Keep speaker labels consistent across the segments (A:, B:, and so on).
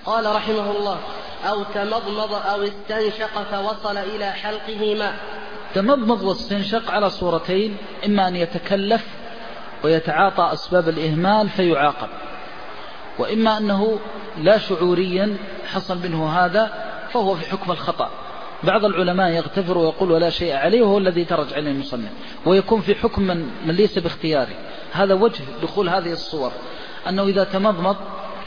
A: قال رحمه الله: أو تمضمض أو استنشق فوصل إلى حلقه ماء.
B: تمضمض واستنشق على صورتين: إما أن يتكلف ويتعاطى أسباب الإهمال فيعاقب، وإما أنه لا شعوريا حصل منه هذا فهو في حكم الخطأ. بعض العلماء يغتفر ويقول ولا شيء عليه، وهو الذي درج عليه المصنف، ويكون في حكم من ليس باختياره. هذا وجه دخول هذه الصور، أنه إذا تمضمض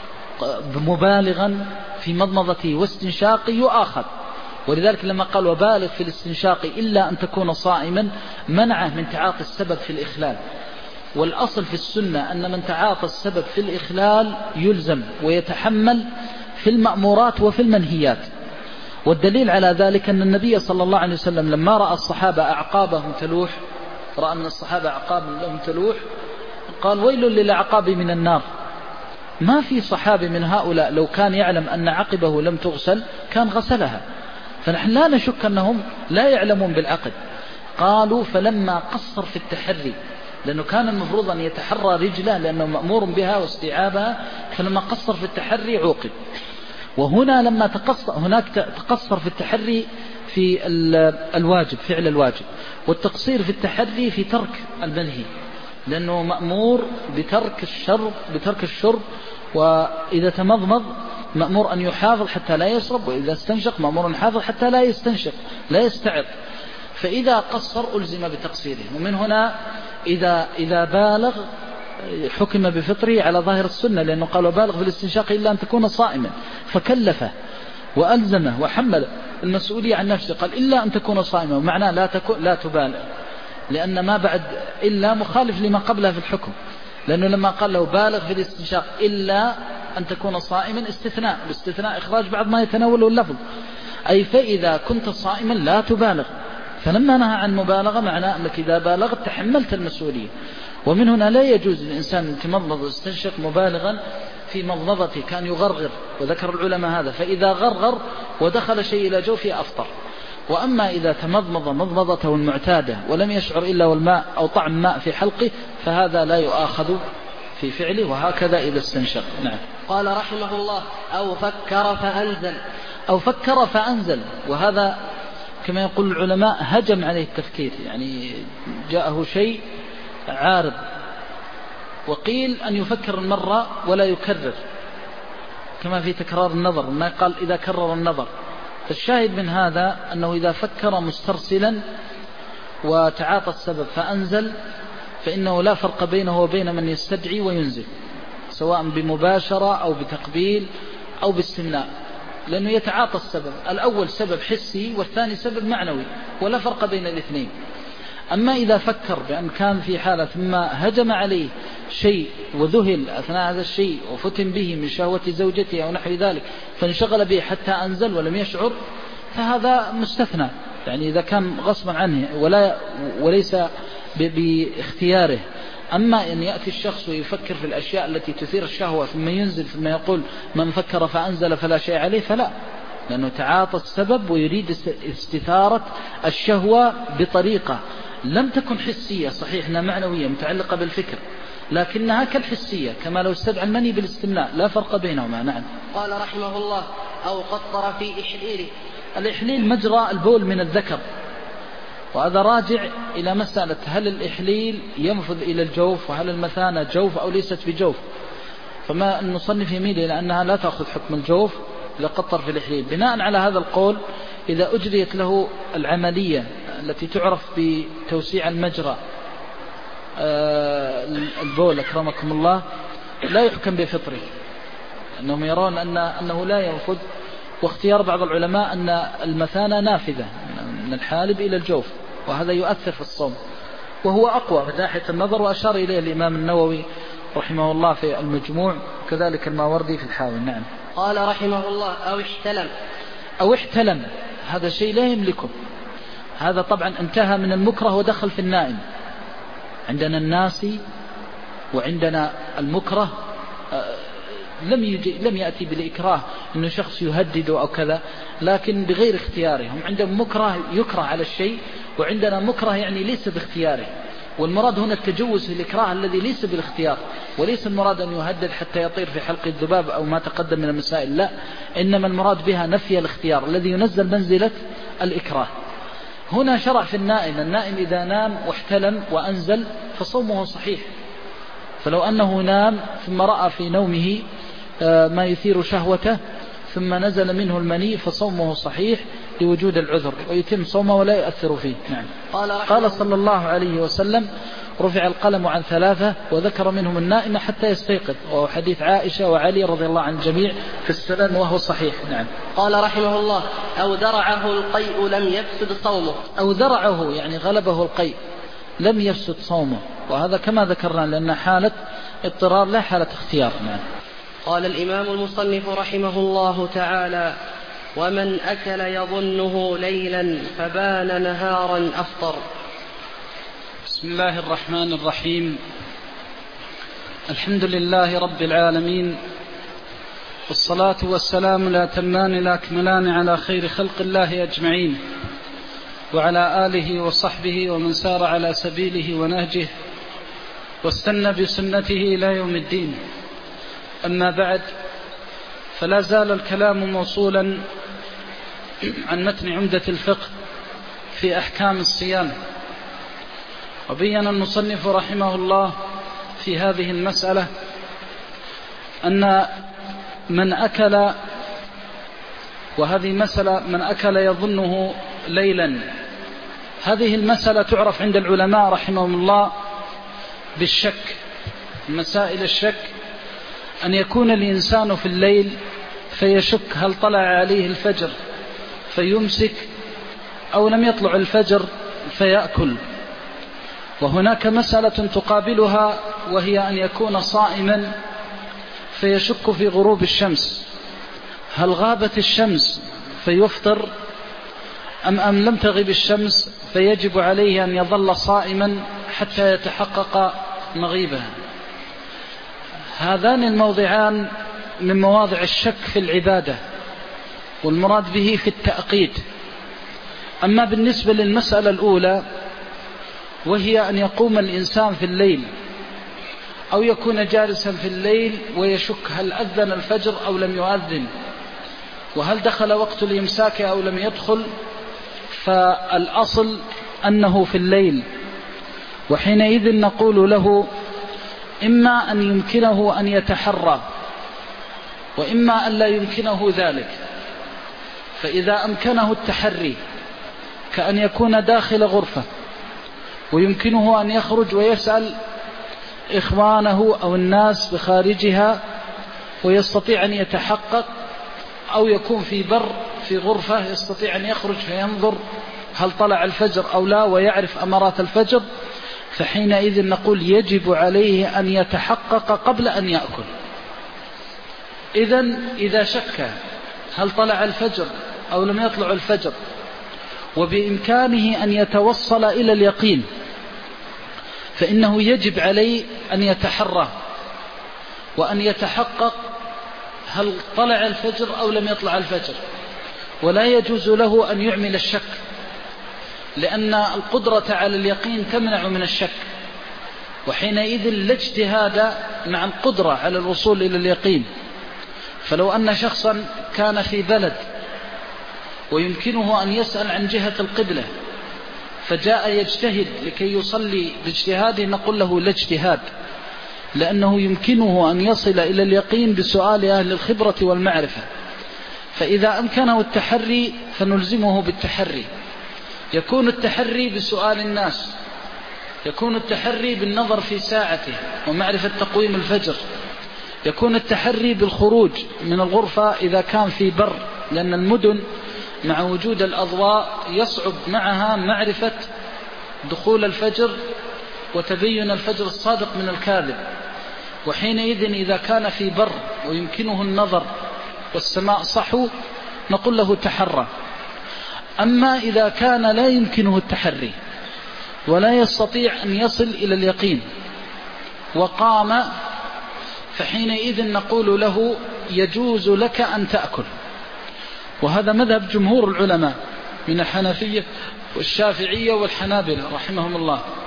B: مبالغا في مضمضته واستنشاقه يؤاخذ. ولذلك لما قال وبالغ في الاستنشاق إلا أن تكون صائما منعه من تعاطي السبب في الإخلال. والأصل في السنة أن من تعاطى السبب في الإخلال يلزم ويتحمل في المأمورات وفي المنهيات. والدليل على ذلك أن النبي صلى الله عليه وسلم لما رأى الصحابة أعقابهم تلوح، رأى من الصحابة أعقاب لهم تلوح، قال: ويل للأعقاب من النار. ما في صحابي من هؤلاء لو كان يعلم أن عقبه لم تغسل كان غسلها، فنحن لا نشك أنهم لا يعلمون بالعقد. قالوا: فلما قصر في التحري، لأنه كان المفروض أن يتحرى رجله لأنه مأمور بها واستيعابها، فلما قصر في التحري عوقب. وهنا لما هناك تقصر في التحري في الواجب، فعل الواجب، والتقصير في التحري في ترك المنهي، لأنه مأمور بترك الشرب. وإذا تمضمض مأمور أن يحافظ حتى لا يشرب، وإذا استنشق مأمور أن يحافظ حتى لا يستنشق، لا يستعط. فإذا قصر ألزم بتقصيره. ومن هنا إذا بالغ حكم بفطره على ظاهر السنة، لأنه قال: وبالغ في الاستنشاق إلا أن تكون صائما، فكلفه وألزمه وحمل المسؤولية عن نفسه. قال: إلا أن تكون صائما، ومعناه لا تبالغ، لأن ما بعد إلا مخالف لما قبله في الحكم. لأنه لما قال له بالغ في الاستنشاق إلا أن تكون صائما استثناء، باستثناء إخراج بعض ما يتناوله اللفظ، أي فإذا كنت صائما لا تبالغ. فلما نهى عن مبالغة معناه أنك إذا بالغت تحملت المسؤولية. ومن هنا لا يجوز للإنسان أن يتمضمض ويستنشق مبالغا في مضمضته، كان يغرغر، وذكر العلماء هذا، فإذا غرغر ودخل شيء إلى جوفه أفطر. وأما إذا تمضمض مضمضته المعتادة ولم يشعر إلا والماء أو طعم ماء في حلقه فهذا لا يؤاخذ في فعله، وهكذا إذا استنشق. نعم.
A: قال رحمه الله:
B: أو فكر فأنزل. وهذا كما يقول العلماء هجم عليه التفكير، يعني جاءه شيء عارض. وقيل أن يفكر المرة ولا يكرر، كما في تكرار النظر، ما قال إذا كرر النظر. فالشاهد من هذا أنه إذا فكر مسترسلا وتعاطى السبب فأنزل فإنه لا فرق بينه وبين من يستدعي وينزل، سواء بمباشرة أو بتقبيل أو باستمناء، لأنه يتعاطى السبب. الأول سبب حسي والثاني سبب معنوي، ولا فرق بين الاثنين. أما إذا فكر بأن كان في حالة ثم هجم عليه شيء وذهل أثناء هذا الشيء وفتن به من شهوة زوجته أو نحو ذلك فانشغل به حتى أنزل ولم يشعر، فهذا مستثنى، يعني إذا كان غصبا عنه وليس باختياره. أما أن يأتي الشخص ويفكر في الأشياء التي تثير الشهوة ثم ينزل ثم يقول من فكر فأنزل فلا شيء عليه، فلا، لأنه تعاطى السبب ويريد استثارة الشهوة بطريقة لم تكن حسية، صحيح أنها معنوية متعلقة بالفكر، لكنها كالحسية، كما لو استدعى المني بالاستمناء، لا فرق بينهما. نعم.
A: قال رحمه الله: أو قطر في إحليله.
B: الإحليل مجرى البول من الذكر، وهذا راجع إلى مسألة هل الإحليل ينفذ إلى الجوف، وهل المثانة جوف أو ليست بجوف. فما المصنف يميل إلى أنها لا تأخذ حكم الجوف لقطر في الإحليل. بناء على هذا القول إذا أجريت له العملية التي تعرف بتوسيع المجرى البول أكرمكم الله لا يحكم بفطره، أنهم يرون أنه لا ينفذ. واختيار بعض العلماء أن المثانة نافذة من الحالب إلى الجوف، وهذا يؤثر في الصوم، وهو أقوى من ناحية النظر، وأشار إليه الإمام النووي رحمه الله في المجموع، كذلك الماوردي في الحاوي. نعم.
A: قال رحمه الله:
B: أو احتلم، هذا شيء لا يملكه. هذا طبعا انتهى من المكره ودخل في النائم. عندنا الناسي وعندنا المكره، لم يأتي بالإكراه أنه شخص يهدد أو كذا، لكن بغير اختياره. هم عندهم مكره يكره على الشيء، وعندنا مكره يعني ليس باختياره. والمراد هنا التجوز في الإكراه الذي ليس بالاختيار، وليس المراد أن يهدد حتى يطير في حلق الذباب أو ما تقدم من المسائل، لا، إنما المراد بها نفي الاختيار الذي ينزل منزلة الإكراه. هنا شرع في النائم إذا نام واحتلم وأنزل فصومه صحيح. فلو أنه نام ثم رأى في نومه ما يثير شهوته ثم نزل منه المني فصومه صحيح لوجود العذر، ويتم صومه ولا يؤثر فيه. نعم. قال صلى الله عليه وسلم: رفع القلم عن 3 وذكر منهم النائم حتى يستيقظ، وهو حديث عائشة وعلي رضي الله عن الجميع في السنن وهو صحيح. نعم.
A: قال رحمه الله: أو درعه القيء لم يفسد صومه.
B: أو درعه يعني غلبه القيء لم يفسد صومه، وهذا كما ذكرنا لأن حالة اضطرار لا حالة اختيار. نعم.
A: قال الإمام المصنف رحمه الله تعالى: ومن أكل يظنه ليلا فبان نهارا أفطر.
C: بسم الله الرحمن الرحيم. الحمد لله رب العالمين، والصلاة والسلام الأتمان الأكملان على خير خلق الله أجمعين، وعلى آله وصحبه ومن سار على سبيله ونهجه واستنى بسنته إلى يوم الدين. أما بعد، فلا زال الكلام موصولا عن متن عمدة الفقه في أحكام الصيام. وبين المصنف رحمه الله في هذه المسألة أن من أكل، وهذه مسألة من أكل يظنه ليلا، هذه المسألة تعرف عند العلماء رحمهم الله بالشك. مسائل الشك أن يكون الإنسان في الليل فيشك هل طلع عليه الفجر فيمسك أو لم يطلع الفجر فيأكل. وهناك مسألة تقابلها وهي أن يكون صائما فيشك في غروب الشمس، هل غابت الشمس فيفطر أم لم تغب الشمس فيجب عليه أن يظل صائما حتى يتحقق مغيبها. هذان الموضعان من مواضع الشك في العبادة، والمراد به في التأقيد. أما بالنسبة للمسألة الأولى وهي أن يقوم الإنسان في الليل أو يكون جالسا في الليل ويشك هل أذن الفجر أو لم يؤذن، وهل دخل وقت الإمساك أو لم يدخل، فالأصل أنه في الليل، وحينئذ نقول له إما أن يمكنه أن يتحرى وإما أن لا يمكنه ذلك. فإذا أمكنه التحري كأن يكون داخل غرفة ويمكنه أن يخرج ويسأل إخوانه أو الناس بخارجها ويستطيع أن يتحقق، أو يكون في بر في غرفة يستطيع أن يخرج فينظر هل طلع الفجر أو لا ويعرف أمارات الفجر، فحينئذ نقول يجب عليه أن يتحقق قبل أن يأكل. إذا شك هل طلع الفجر أو لم يطلع الفجر وبإمكانه أن يتوصل إلى اليقين، فإنه يجب عليه أن يتحرى وأن يتحقق هل طلع الفجر أو لم يطلع الفجر، ولا يجوز له أن يعمل الشك، لأن القدرة على اليقين تمنع من الشك، وحينئذ لا اجتهاد مع القدرة على الوصول إلى اليقين. فلو أن شخصا كان في بلد ويمكنه أن يسأل عن جهة القبلة فجاء يجتهد لكي يصلي باجتهاده، نقول له لا اجتهاد، لأنه يمكنه أن يصل إلى اليقين بسؤال أهل الخبرة والمعرفة. فإذا أمكنه التحري فنلزمه بالتحري. يكون التحري بسؤال الناس، يكون التحري بالنظر في ساعته ومعرفة تقويم الفجر، يكون التحري بالخروج من الغرفة إذا كان في بر، لأن المدن مع وجود الأضواء يصعب معها معرفة دخول الفجر وتبين الفجر الصادق من الكاذب، وحينئذ إذا كان في بر ويمكنه النظر والسماء صحو نقول له تحرى. أما إذا كان لا يمكنه التحري ولا يستطيع أن يصل إلى اليقين وقام، فحينئذ نقول له يجوز لك أن تأكل. وهذا مذهب جمهور العلماء من الحنفية والشافعية والحنابلة رحمهم الله،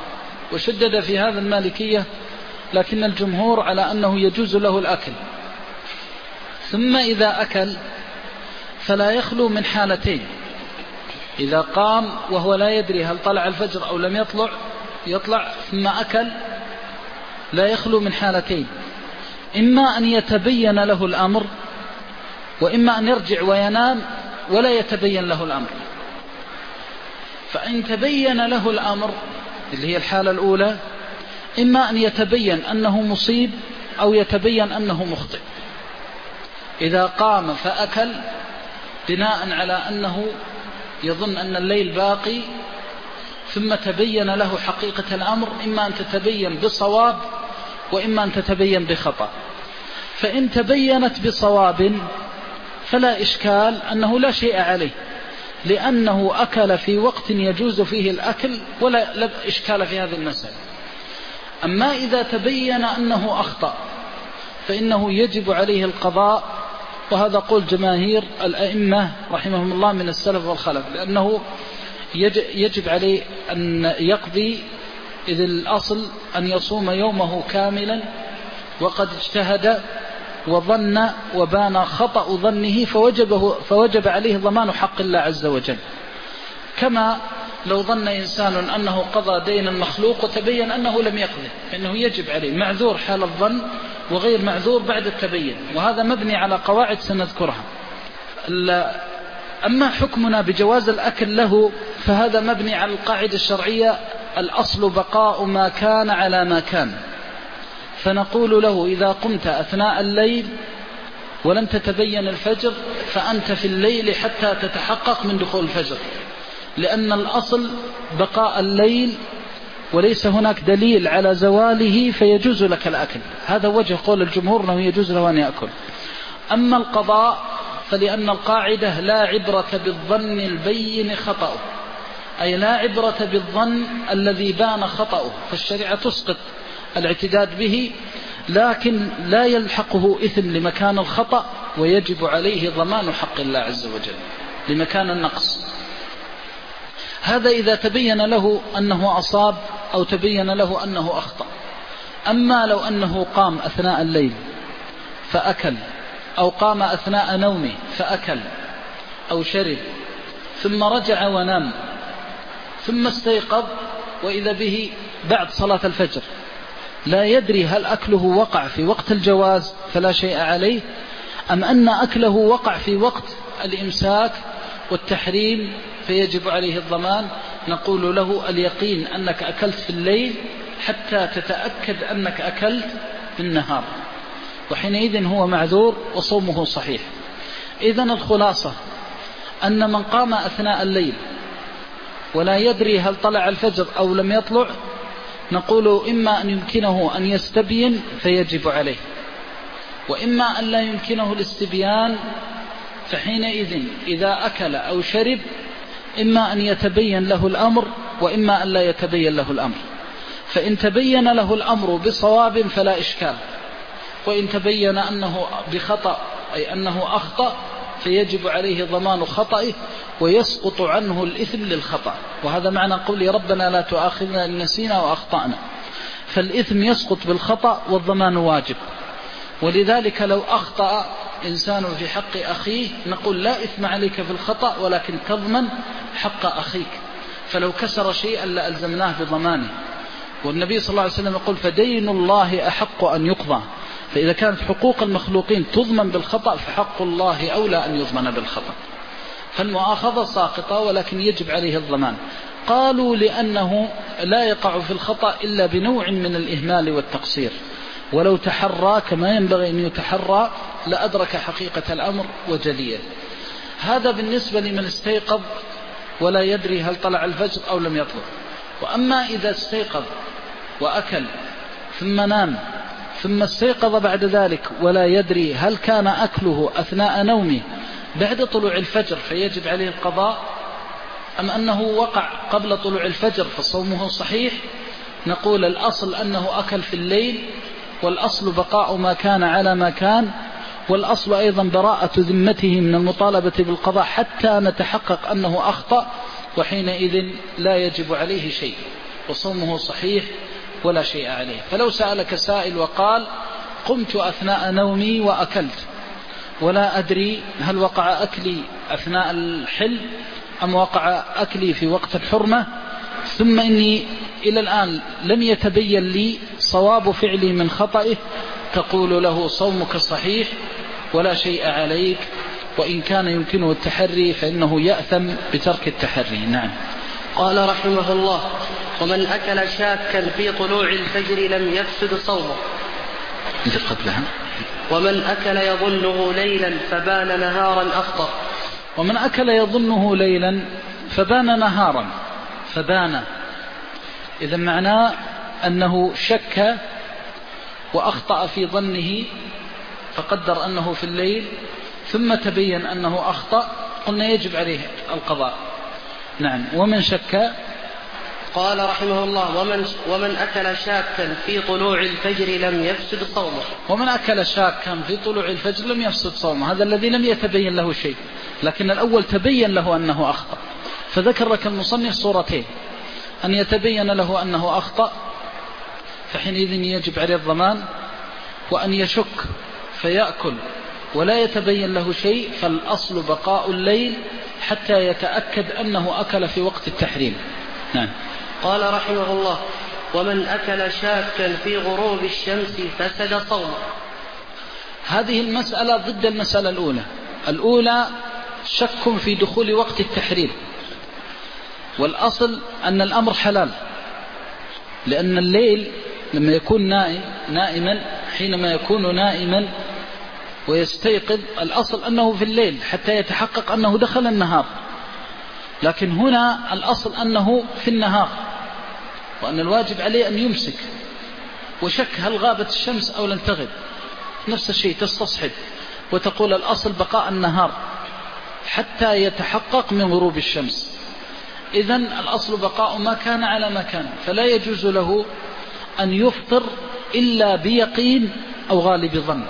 C: وشدد في هذا المالكية، لكن الجمهور على أنه يجوز له الأكل. ثم إذا أكل فلا يخلو من حالتين: إذا قام وهو لا يدري هل طلع الفجر أو لم يطلع ثم أكل، لا يخلو من حالتين: إما أن يتبين له الأمر، وإما أن يرجع وينام ولا يتبين له الأمر. فإن تبين له الأمر اللي هي الحالة الأولى، إما أن يتبين أنه مصيب أو يتبين أنه مخطئ. إذا قام فأكل بناء على أنه يظن أن الليل باقي، ثم تبين له حقيقة الأمر، إما أن تتبين بصواب وإما أن تتبين بخطأ. فإن تبينت بصواب فلا إشكال أنه لا شيء عليه، لأنه أكل في وقت يجوز فيه الأكل ولا إشكال في هذه المسألة. أما إذا تبين أنه أخطأ فإنه يجب عليه القضاء، وهذا قول جماهير الأئمة رحمهم الله من السلف والخلف، لأنه يجب عليه أن يقضي، إذ الأصل أن يصوم يومه كاملا وقد اجتهد وظن وبان خطأ ظنه، فوجب عليه ضمان حق الله عز وجل. كما لو ظن إنسان أنه قضى دين المخلوق وتبين أنه لم يقضي، فإنه يجب عليه، معذور حال الظن وغير معذور بعد التبين، وهذا مبني على قواعد سنذكرها. أما حكمنا بجواز الأكل له فهذا مبني على القاعدة الشرعية: الأصل بقاء ما كان على ما كان. فنقول له: إذا قمت أثناء الليل ولم تتبين الفجر فأنت في الليل حتى تتحقق من دخول الفجر، لأن الأصل بقاء الليل وليس هناك دليل على زواله، فيجوز لك الأكل. هذا وجه قول الجمهور أنه يجوز له أن يأكل. أما القضاء فلأن القاعدة: لا عبرة بالظن البين خطأه، أي لا عبرة بالظن الذي بان خطأه، فالشريعة تسقط الاعتداد به، لكن لا يلحقه إثم لمكان الخطأ، ويجب عليه ضمان حق الله عز وجل لمكان النقص. هذا إذا تبين له أنه أصاب أو تبين له أنه أخطأ. أما لو أنه قام أثناء الليل فأكل، أو قام أثناء نومه فأكل أو شرب، ثم رجع ونام، ثم استيقظ وإذا به بعد صلاة الفجر، لا يدري هل أكله وقع في وقت الجواز فلا شيء عليه، أم أن أكله وقع في وقت الإمساك والتحريم فيجب عليه الضمان. نقول له: اليقين أنك أكلت في الليل حتى تتأكد أنك أكلت في النهار، وحينئذ هو معذور وصومه صحيح. إذن الخلاصة أن من قام أثناء الليل ولا يدري هل طلع الفجر أو لم يطلع، نقول: إما أن يمكنه أن يستبين فيجب عليه، وإما أن لا يمكنه الاستبيان، فحينئذ إذا أكل أو شرب إما أن يتبين له الأمر وإما أن لا يتبين له الأمر. فإن تبين له الأمر بصواب فلا إشكال، وإن تبين أنه بخطأ أي أنه أخطأ فيجب عليه ضمان خطئه ويسقط عنه الإثم للخطأ. وهذا معنى قول ربنا لا تؤاخذنا إن نسينا وأخطأنا، فالإثم يسقط بالخطأ والضمان واجب. ولذلك لو أخطأ إنسان في حق أخيه نقول: لا إثم عليك في الخطأ، ولكن تضمن حق أخيك. فلو كسر شيئا لألزمناه بضمانه. والنبي صلى الله عليه وسلم يقول: فدين الله أحق أن يقضى. فإذا كانت حقوق المخلوقين تضمن بالخطأ فحق الله أولى أن يضمن بالخطأ. فالمؤاخذة ساقطة ولكن يجب عليه الضمان. قالوا: لأنه لا يقع في الخطأ إلا بنوع من الإهمال والتقصير، ولو تحرى كما ينبغي أن يتحرى لأدرك حقيقة الأمر وجليه. هذا بالنسبة لمن استيقظ ولا يدري هل طلع الفجر أو لم يطلع. وأما إذا استيقظ وأكل ثم نام ثم استيقظ بعد ذلك ولا يدري هل كان أكله أثناء نومه بعد طلوع الفجر فيجب عليه القضاء، أم أنه وقع قبل طلوع الفجر فصومه صحيح، نقول: الأصل أنه أكل في الليل، والأصل بقاء ما كان على ما كان، والأصل أيضا براءة ذمته من المطالبة بالقضاء حتى نتحقق أنه أخطأ، وحينئذ لا يجب عليه شيء.
B: وصومه صحيح ولا شيء عليه. فلو سألك سائل وقال قمت أثناء نومي وأكلت ولا أدري هل وقع أكلي أثناء الحل أم وقع أكلي في وقت الحرمة، ثم إني إلى الآن لم يتبين لي صواب فعلي من خطئه، تقول له صومك صحيح ولا شيء عليك، وإن كان يمكنه التحري فإنه يأثم بترك التحري. نعم.
A: قال رحمه الله: ومن أكل شاكا في طلوع الفجر لم يفسد صومه.
B: قبلها:
A: ومن أكل يظنه ليلا فبان نهارا أفطر.
B: ومن أكل يظنه ليلا فبان نهارا، فبان إذا معناه أنه شك وأخطأ في ظنه فقدر أنه في الليل ثم تبين أنه أخطأ، قلنا يجب عليه القضاء. نعم. ومن شك،
A: قال رحمه الله: ومن أكل شاكا في طلوع الفجر لم يفسد صومه.
B: ومن أكل شاكا في طلوع الفجر لم يفسد صومه، هذا الذي لم يتبين له شيء، لكن الأول تبين له أنه أخطأ، فذكر لك المصنف صورتين: أن يتبين له أنه أخطأ فحينئذ يجب عليه الضمان، وأن يشك فيأكل ولا يتبين له شيء، فالأصل بقاء الليل حتى يتأكد أنه أكل في وقت التحريم. نعم.
A: قال رحمه الله: ومن أكل شاكا في غروب الشمس فسد صومه.
B: هذه المسألة ضد المسألة الأولى. الأولى شك في دخول وقت التحريم، والأصل أن الأمر حلال، لأن الليل لما يكون نائما حينما يكون نائما ويستيقظ الأصل أنه في الليل حتى يتحقق أنه دخل النهار، لكن هنا الأصل أنه في النهار، وأن الواجب عليه أن يمسك، وشك هل غابت الشمس أو لم تغب، نفس الشيء تستصحب وتقول الأصل بقاء النهار حتى يتحقق من غروب الشمس. إذن الأصل بقاء ما كان على ما كان، فلا يجوز له أن يفطر إلا بيقين أو غالب ظن.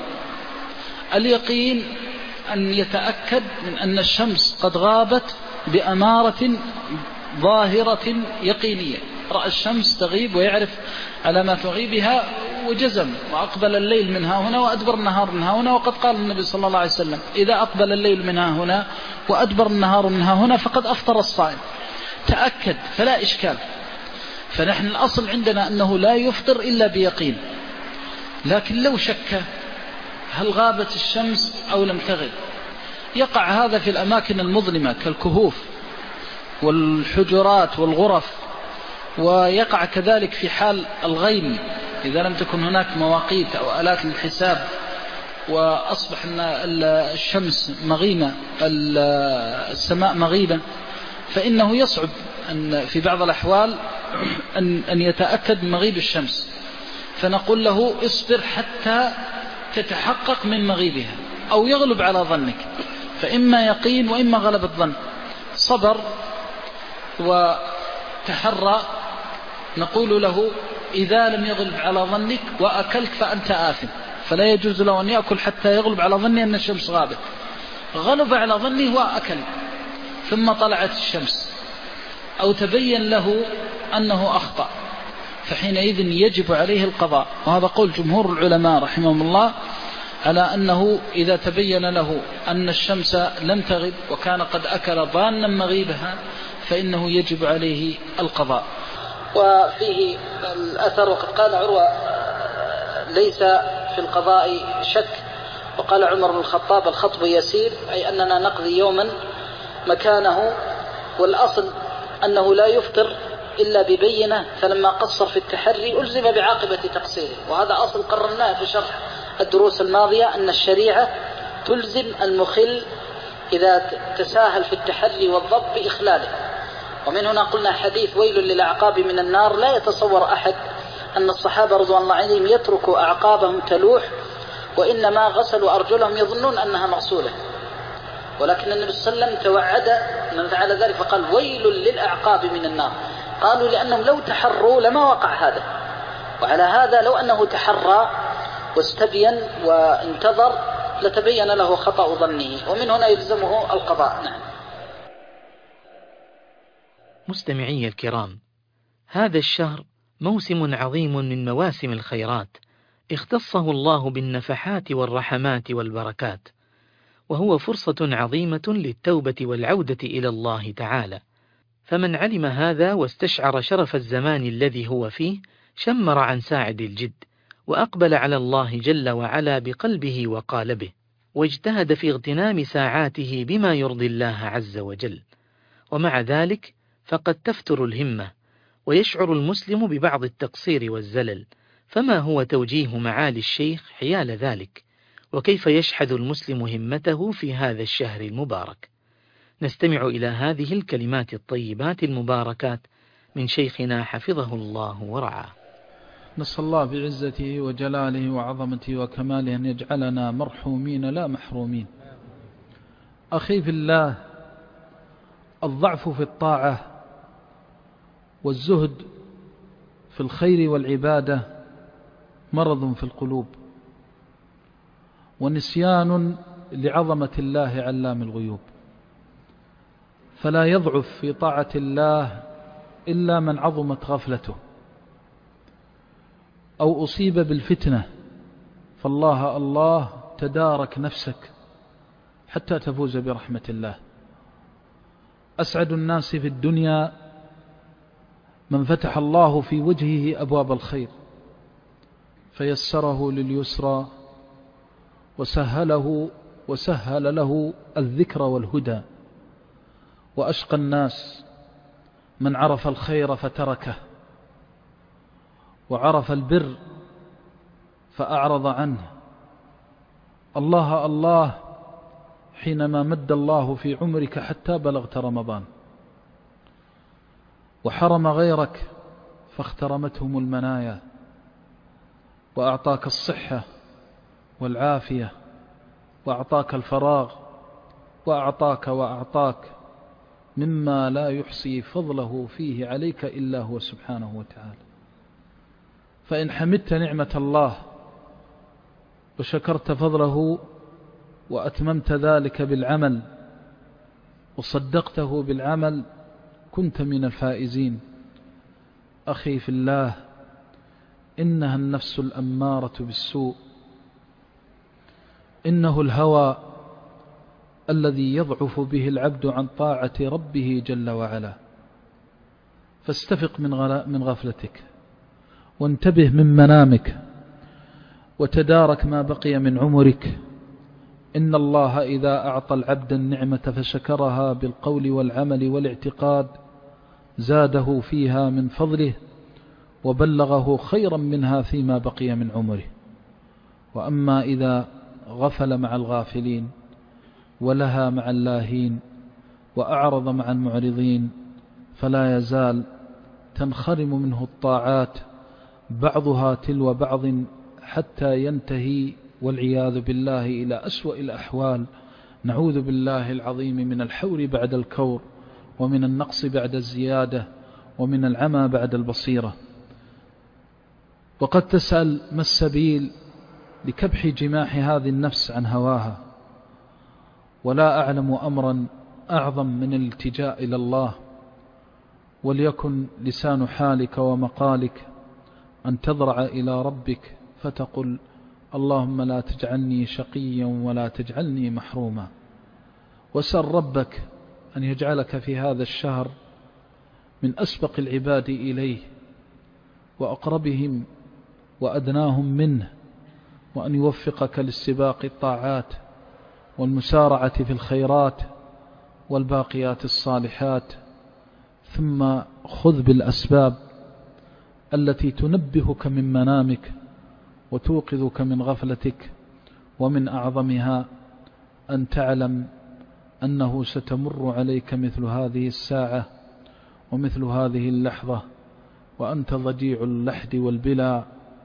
B: اليقين أن يتأكد من أن الشمس قد غابت بأمارة ظاهرة يقينية، رأى الشمس تغيب ويعرف علامات غيبها وجزم، وأقبل الليل منها هنا وأدبر النهار منها هنا، وقد قال النبي صلى الله عليه وسلم: إذا أقبل الليل منها هنا وأدبر النهار منها هنا فقد أفطر الصائم. تأكد فلا إشكال. فنحن الأصل عندنا أنه لا يفطر إلا بيقين، لكن لو شك هل غابت الشمس أو لم تغب، يقع هذا في الأماكن المظلمة كالكهوف والحجرات والغرف، ويقع كذلك في حال الغيم إذا لم تكن هناك مواقيت أو آلات للحساب، وأصبح الشمس مغيمة، السماء مغيبة، فإنه يصعب أن في بعض الأحوال أن يتأكد من مغيب الشمس، فنقول له اصبر حتى تتحقق من مغيبها أو يغلب على ظنك، فإما يقين وإما غلب الظن. صبر وتحرى، نقول له إذا لم يغلب على ظنك وأكلت فأنت آثم، فلا يجوز له أن يأكل حتى يغلب على ظنه أن الشمس غابت. غلب على ظنه وأكل ثم طلعت الشمس أو تبين له أنه أخطأ، فحينئذ يجب عليه القضاء. وهذا قول جمهور العلماء رحمهم الله على أنه إذا تبين له أن الشمس لم تغب وكان قد أكل ظانا مغيبها فإنه يجب عليه القضاء.
C: وفيه الأثر: وقد قال عروة: ليس في القضاء شك. وقال عمر بن الخطاب: الخطب يسير، أي أننا نقضي يوما مكانه، والأصل أنه لا يفطر إلا ببينة، فلما قصر في التحري ألزم بعاقبة تقصيره. وهذا أصل قررناه في شرح الدروس الماضية، أن الشريعة تلزم المخل إذا تساهل في التحري والضبط بإخلاله. ومن هنا قلنا حديث ويل للأعقاب من النار، لا يتصور أحد أن الصحابة رضوان الله عليهم يتركوا أعقابهم تلوح، وإنما غسلوا أرجلهم يظنون أنها مغسولة، ولكن النبي صلى الله عليه وسلم توعد من فعل ذلك فقال ويل للأعقاب من النار. قالوا لأنهم لو تحروا لما وقع هذا، وعلى هذا لو أنه تحرى واستبين وانتظر لتبين له خطأ ظنه، ومن هنا يلزمه القضاء. نعم.
D: مستمعي الكرام، هذا الشهر موسم عظيم من مواسم الخيرات، اختصه الله بالنفحات والرحمات والبركات، وهو فرصة عظيمة للتوبة والعودة إلى الله تعالى. فمن علم هذا واستشعر شرف الزمان الذي هو فيه شمر عن ساعد الجد، وأقبل على الله جل وعلا بقلبه وقالبه، واجتهد في اغتنام ساعاته بما يرضي الله عز وجل. ومع ذلك فقد تفتر الهمة، ويشعر المسلم ببعض التقصير والزلل، فما هو توجيه معالي الشيخ حيال ذلك؟ وكيف يشحذ المسلم همته في هذا الشهر المبارك؟ نستمع إلى هذه الكلمات الطيبات المباركات من شيخنا حفظه الله ورعاه.
C: نسأل الله بعزته وجلاله وعظمته وكماله أن يجعلنا مرحومين لا محرومين. أخي في الله، الضعف في الطاعة والزهد في الخير والعبادة مرض في القلوب، ونسيان لعظمة الله علام الغيوب، فلا يضعف في طاعة الله إلا من عظمت غفلته أو أصيب بالفتنة، فالله الله تدارك نفسك حتى تفوز برحمة الله. أسعد الناس في الدنيا من فتح الله في وجهه أبواب الخير فيسره لليسرى وسهل له الذكر والهدى. وأشقى الناس من عرف الخير فتركه، وعرف البر فأعرض عنه. الله الله حينما مد الله في عمرك حتى بلغت رمضان، وحرم غيرك فاخترمتهم المنايا، وأعطاك الصحة والعافية، وأعطاك الفراغ، وأعطاك مما لا يحصي فضله فيه عليك إلا هو سبحانه وتعالى. فإن حمدت نعمة الله وشكرت فضله وأتممت ذلك بالعمل وصدقته بالعمل كنت من الفائزين. أخي في الله، إنها النفس الأمارة بالسوء، إنه الهوى الذي يضعف به العبد عن طاعة ربه جل وعلا. فاستفق من غفلتك، وانتبه من منامك، وتدارك ما بقي من عمرك. إن الله إذا أعطى العبد النعمة فشكرها بالقول والعمل والاعتقاد زاده فيها من فضله وبلغه خيرا منها فيما بقي من عمره. وأما إذا غفل مع الغافلين ولها مع اللاهين وأعرض مع المعرضين فلا يزال تنخرم منه الطاعات بعضها تلو بعض حتى ينتهي والعياذ بالله إلى أسوأ الأحوال. نعوذ بالله العظيم من الحور بعد الكور، ومن النقص بعد الزيادة، ومن العمى بعد البصيرة. وقد تسأل ما السبيل لكبح جماح هذه النفس عن هواها، ولا أعلم أمرا أعظم من الالتجاء إلى الله. وليكن لسان حالك ومقالك أن تضرع إلى ربك فتقل: اللهم لا تجعلني شقيا ولا تجعلني محروما. وسل ربك أن يجعلك في هذا الشهر من أسبق العباد إليه وأقربهم وأدناهم منه، وأن يوفقك لاستباق الطاعات والمسارعة في الخيرات والباقيات الصالحات. ثم خذ بالأسباب التي تنبهك من منامك وتوقظك من غفلتك، ومن أعظمها أن تعلم أنه ستمر عليك مثل هذه الساعة ومثل هذه اللحظة وأنت ضجيع اللحد والبلا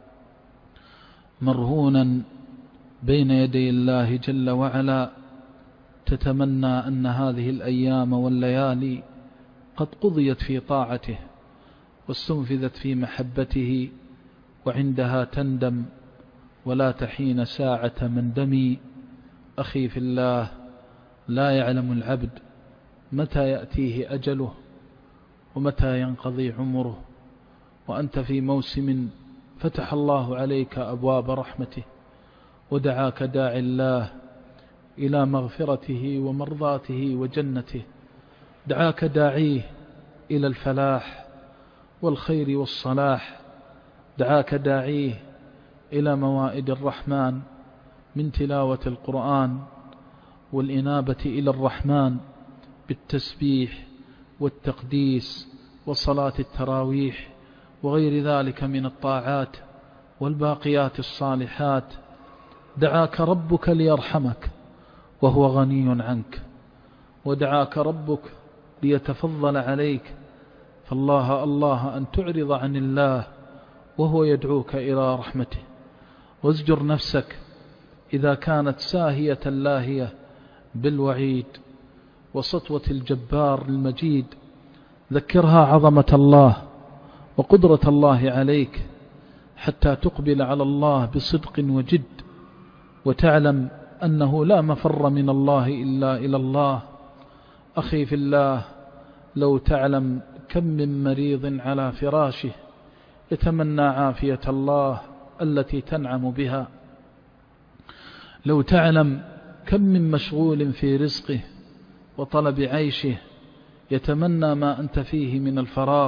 C: مرهونا بين يدي الله جل وعلا، تتمنى أن هذه الأيام والليالي قد قضيت في طاعته واستنفذت في محبته، وعندها تندم ولا تحين ساعة مندمي. أخي في الله، لا يعلم العبد متى يأتيه أجله ومتى ينقضي عمره، وأنت في موسم فتح الله عليك أبواب رحمته، ودعاك داعي الله إلى مغفرته ومرضاته وجنته، دعاك داعيه إلى الفلاح والخير والصلاح، دعاك داعيه إلى موائد الرحمن من تلاوة القرآن والإنابة إلى الرحمن بالتسبيح والتقديس وصلاة التراويح وغير ذلك من الطاعات والباقيات الصالحات. دعاك ربك ليرحمك وهو غني عنك، ودعاك ربك ليتفضل عليك، فالله الله أن تعرض عن الله وهو يدعوك إلى رحمته. وازجر نفسك إذا كانت ساهية لاهية بالوعيد وسطوة الجبار المجيد، ذكرها عظمة الله وقدرة الله عليك حتى تقبل على الله بصدق وجد، وتعلم أنه لا مفر من الله إلا إلى الله. أخي في الله، لو تعلم كم من مريض على فراشه يتمنى عافية الله التي تنعم بها، لو تعلم كم من مشغول في رزقه وطلب عيشه يتمنى ما أنت فيه من الفراغ،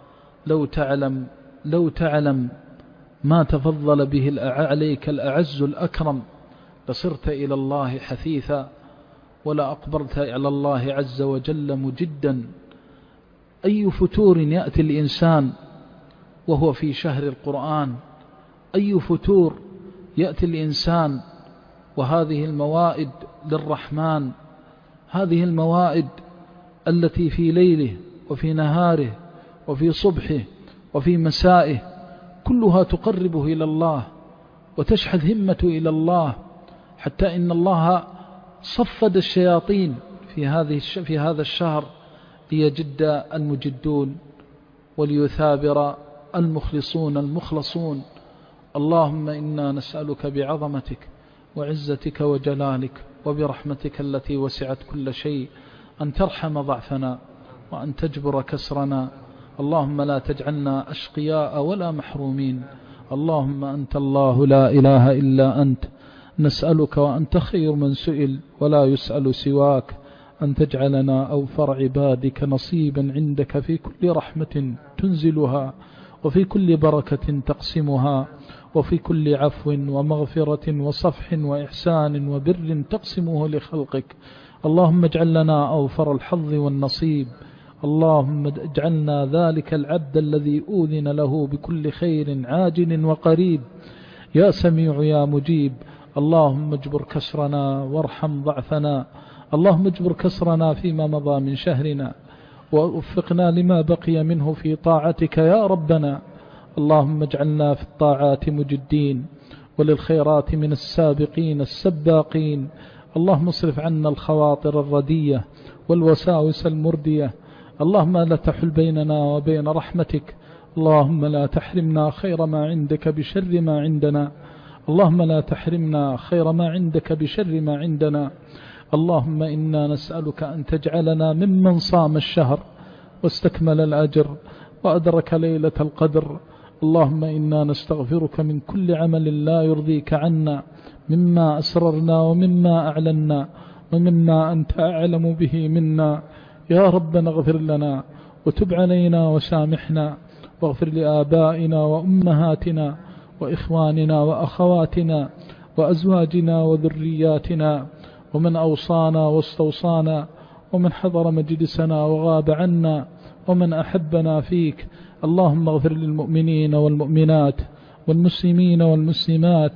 C: لو تعلم ما تفضل به عليك الأعز الأكرم لصرت إلى الله حثيثا، ولا أقبلت على الله عز وجل مجدا. أي فتور يأتي الإنسان وهو في شهر القرآن، أي فتور يأتي الإنسان وهذه الموائد للرحمن، هذه الموائد التي في ليله وفي نهاره وفي صبحه وفي مسائه كلها تقربه إلى الله وتشحذ همته إلى الله، حتى إن الله صفد الشياطين في هذا الشهر ليجد المجدون وليثابر المخلصون المخلصون. اللهم إنا نسألك بعظمتك وعزتك وجلالك وبرحمتك التي وسعت كل شيء أن ترحم ضعفنا وأن تجبر كسرنا. اللهم لا تجعلنا أشقياء ولا محرومين. اللهم أنت الله لا إله إلا أنت، نسألك وأنت خير من سئل ولا يسأل سواك أن تجعلنا أوفر عبادك نصيبا عندك في كل رحمة تنزلها، وفي كل بركة تقسمها، وفي كل عفو ومغفرة وصفح وإحسان وبر تقسمه لخلقك. اللهم اجعل لنا أوفر الحظ والنصيب. اللهم اجعلنا ذلك العبد الذي أوذن له بكل خير عاجل وقريب، يا سميع يا مجيب. اللهم اجبر كسرنا وارحم ضعفنا، اللهم اجبر كسرنا فيما مضى من شهرنا، ووفقنا لما بقي منه في طاعتك يا ربنا. اللهم اجعلنا في الطاعات مجدين وللخيرات من السابقين السباقين. اللهم اصرف عنا الخواطر الردية والوساوس المردية. اللهم لا تحل بيننا وبين رحمتك. اللهم لا تحرمنا خير ما عندك بشر ما عندنا. اللهم لا تحرمنا خير ما عندك بشر ما عندنا. اللهم إنا نسألك أن تجعلنا ممن صام الشهر واستكمل الأجر وأدرك ليلة القدر. اللهم إنا نستغفرك من كل عمل لا يرضيك عنا، مما أسررنا ومما أعلنا ومما أنت أعلم به منا. يا ربنا اغفر لنا وتب علينا وسامحنا، واغفر لآبائنا وأمهاتنا وإخواننا وأخواتنا وأزواجنا وذرياتنا، ومن أوصانا واستوصانا، ومن حضر مجلسنا وغاب عنا، ومن أحبنا فيك. اللهم اغفر للمؤمنين والمؤمنات والمسلمين والمسلمات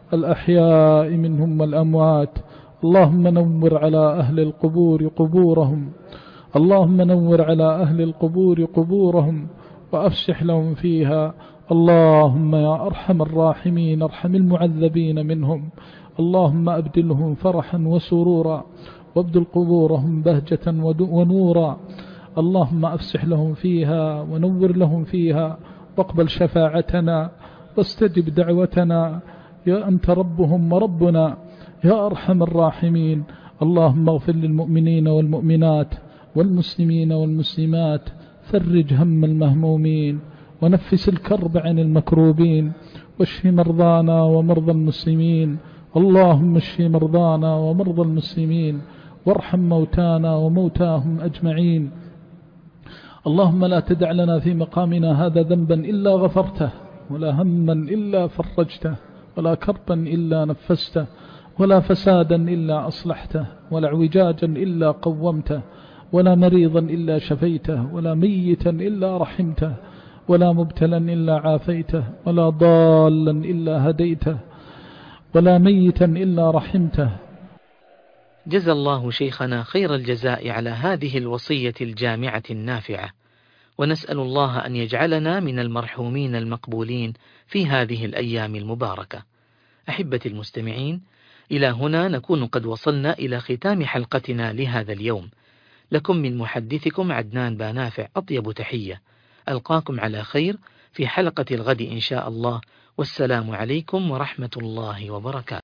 C: الأحياء منهم والأموات. اللهم نور على أهل القبور قبورهم، اللهم نور على أهل القبور قبورهم وأفسح لهم فيها. اللهم يا أرحم الراحمين ارحم المعذبين منهم. اللهم أبدلهم فرحا وسرورا، وابدل قبورهم بهجة ونورا. اللهم أفسح لهم فيها ونور لهم فيها، واقبل شفاعتنا واستجب دعوتنا. يا أنت ربهم وربنا يا أرحم الراحمين. اللهم اغفر للمؤمنين والمؤمنات والمسلمين والمسلمات، فرج هم المهمومين
E: ونفس الكرب عن المكروبين، واشف مرضانا ومرضى المسلمين. اللهم اشف مرضانا ومرضى المسلمين، وارحم موتانا وموتاهم أجمعين. اللهم لا تدع لنا في مقامنا هذا ذنبا إلا غفرته، ولا هما إلا فرجته، ولا كربا إلا نفسته، ولا فسادا إلا أصلحته، ولا اعوجاجا إلا قومته، ولا مريضا إلا شفيته، ولا ميتا إلا رحمته، ولا مبتلا إلا عافيته، ولا ضالا إلا هديته، ولا ميتا إلا رحمته.
D: جزى الله شيخنا خير الجزاء على هذه الوصية الجامعة النافعة، ونسأل الله أن يجعلنا من المرحومين المقبولين في هذه الأيام المباركة. أحبتي المستمعين، إلى هنا نكون قد وصلنا إلى ختام حلقتنا لهذا اليوم. لكم من محدثكم عدنان بانافع أطيب تحية، ألقاكم على خير في حلقة الغد إن شاء الله، والسلام عليكم ورحمة الله وبركاته.